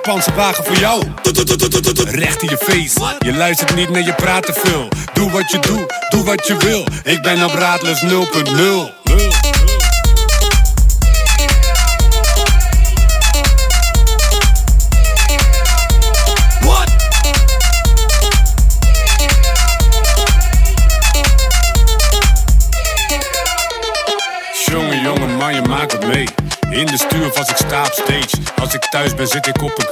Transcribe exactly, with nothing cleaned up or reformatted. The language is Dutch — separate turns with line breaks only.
panzerwagen voor jou. Recht in je face, je luistert niet naar je praat te veel. Doe wat je doet, doe wat je wil. Ik ben op Raadles nul punt nul. Jongen, jongen, man, je maakt het mee. In de stuur als ik sta op stage. Als ik thuis ben zit ik op een